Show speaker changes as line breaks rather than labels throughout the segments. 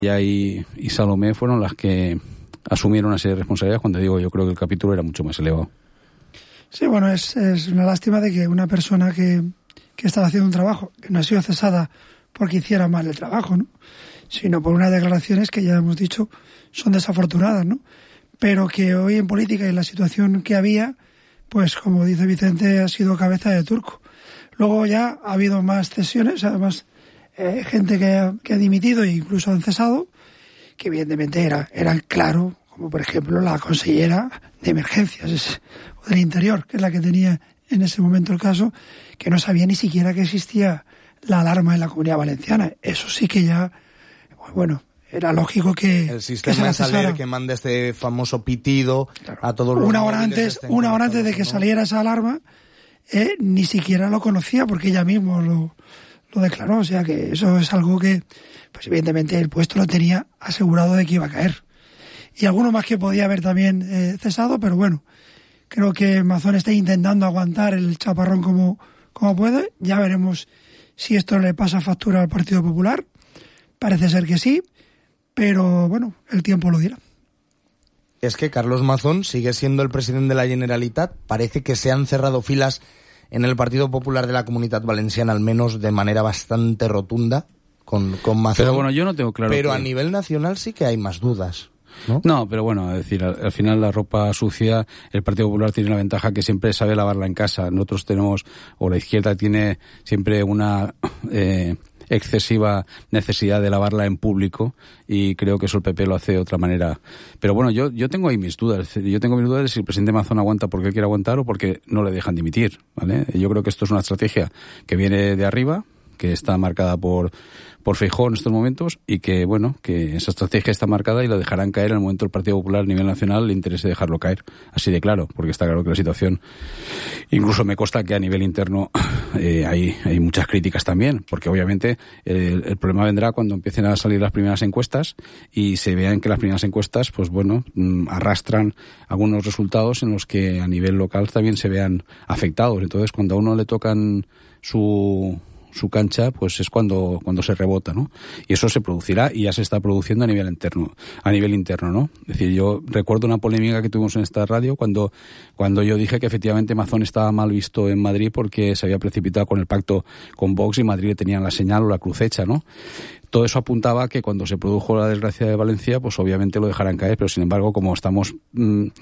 y Salomé fueron las que asumieron una serie de responsabilidades, cuando digo yo creo que el capítulo era mucho más elevado.
Sí, bueno, es una lástima de que una persona que estaba haciendo un trabajo, que no ha sido cesada porque hiciera mal el trabajo, ¿no?, sino por unas declaraciones que ya hemos dicho son desafortunadas, ¿no?, pero que hoy en política y en la situación que había, pues como dice Vicente, ha sido cabeza de turco. Luego ya ha habido más cesiones, además gente que ha dimitido e incluso han cesado, que evidentemente eran claro, como por ejemplo la consellera de emergencias o del Interior, que es la que tenía en ese momento el caso, que no sabía ni siquiera que existía la alarma en la Comunidad Valenciana. Eso sí que ya, bueno, era lógico que
el sistema de Saler que manda este famoso pitido, claro, a todos los
una hora antes de que saliera esa alarma, ni siquiera lo conocía porque ella mismo lo declaró. O sea que eso es algo que, pues evidentemente el puesto lo tenía asegurado de que iba a caer. Y alguno más que podía haber también cesado, pero bueno, creo que Mazón está intentando aguantar el chaparrón como puede. Ya veremos si esto le pasa factura al Partido Popular. Parece ser que sí, pero bueno, el tiempo lo dirá.
Es que Carlos Mazón sigue siendo el presidente de la Generalitat. Parece que se han cerrado filas en el Partido Popular de la Comunitat Valenciana, al menos de manera bastante rotunda, con Mazón.
Pero bueno, yo no tengo claro.
Pero a nivel nacional sí que hay más dudas, ¿no?
No, pero bueno, es decir, al final la ropa sucia, el Partido Popular tiene la ventaja que siempre sabe lavarla en casa. Nosotros tenemos, o la izquierda tiene siempre una excesiva necesidad de lavarla en público, y creo que eso el PP lo hace de otra manera. Pero bueno, yo tengo ahí mis dudas. Yo tengo mis dudas de si el presidente Mazón aguanta porque quiere aguantar o porque no le dejan dimitir, ¿vale? Yo creo que esto es una estrategia que viene de arriba, que está marcada por Feijóo en estos momentos, y que, bueno, que esa estrategia está marcada y la dejarán caer en el momento del Partido Popular a nivel nacional le interese dejarlo caer, así de claro, porque está claro que la situación, incluso me consta que a nivel interno hay muchas críticas también, porque obviamente el problema vendrá cuando empiecen a salir las primeras encuestas y se vean que las primeras encuestas, pues bueno, arrastran algunos resultados en los que a nivel local también se vean afectados. Entonces, cuando a uno le tocan su cancha, pues es cuando se rebota, ¿no? Y eso se producirá y ya se está produciendo a nivel interno, ¿no? Es decir, yo recuerdo una polémica que tuvimos en esta radio cuando yo dije que efectivamente Mazón estaba mal visto en Madrid porque se había precipitado con el pacto con Vox y Madrid le tenían la señal o la cruz hecha, ¿no? Todo eso apuntaba a que cuando se produjo la desgracia de Valencia, pues obviamente lo dejarán caer, pero sin embargo, como estamos en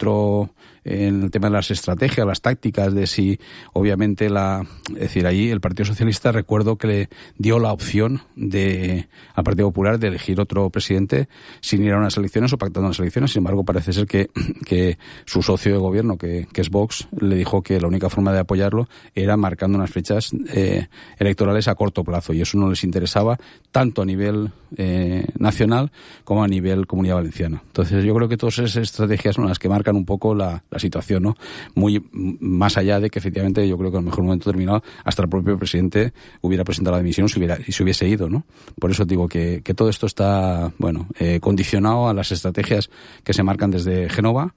el tema de las estrategias, las tácticas, de si obviamente es decir, allí el Partido Socialista, recuerdo que le dio la opción al Partido Popular de elegir otro presidente sin ir a unas elecciones o pactando unas elecciones. Sin embargo, parece ser que su socio de gobierno, que es Vox, le dijo que la única forma de apoyarlo era marcando unas fechas electorales a corto plazo, y eso no les interesaba tanto a nivel nacional como a nivel Comunidad Valenciana. Entonces yo creo que todas esas estrategias son las que marcan un poco la situación, ¿no? Muy más allá de que efectivamente yo creo que en el mejor momento terminado hasta el propio presidente hubiera presentado la dimisión y se hubiese ido, ¿no? Por eso digo que todo esto está, bueno, condicionado a las estrategias que se marcan desde Génova.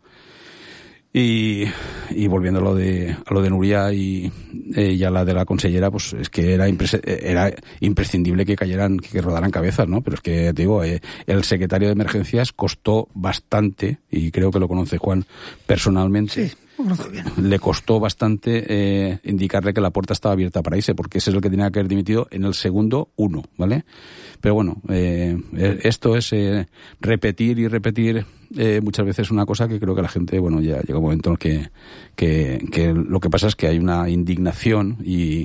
Y volviendo a lo de Nuria y a la de la consellera, pues es que era imprescindible que rodaran cabezas, ¿no? Pero es que, te digo, el secretario de Emergencias costó bastante, y creo que lo conoce Juan personalmente.
Sí, lo conozco bien.
Le costó bastante indicarle que la puerta estaba abierta para irse, porque ese es el que tenía que haber dimitido en el segundo 1, ¿vale? Pero bueno, esto es repetir y repetir muchas veces una cosa que creo que la gente, bueno, ya llega un momento en el que lo que pasa es que hay una indignación y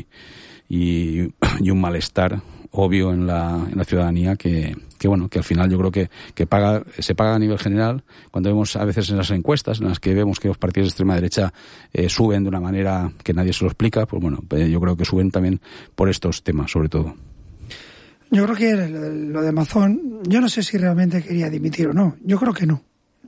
un malestar obvio en la ciudadanía que bueno, que al final yo creo que se paga a nivel general. Cuando vemos a veces en las encuestas en las que vemos que los partidos de extrema derecha suben de una manera que nadie se lo explica, pues bueno, yo creo que suben también por estos temas, sobre todo.
Yo creo que lo de Mazón, yo no sé si realmente quería dimitir o no. Yo creo que no.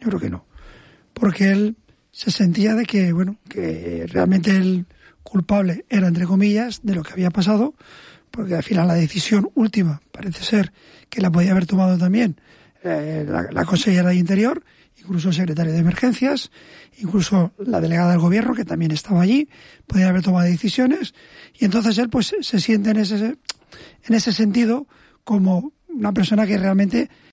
Porque él se sentía de que, bueno, que realmente el culpable era, entre comillas, de lo que había pasado, porque al final la decisión última parece ser que la podía haber tomado también la consellera de Interior, incluso el secretario de Emergencias, incluso la delegada del gobierno, que también estaba allí, podía haber tomado decisiones, y entonces él pues se siente en ese sentido como una persona que realmente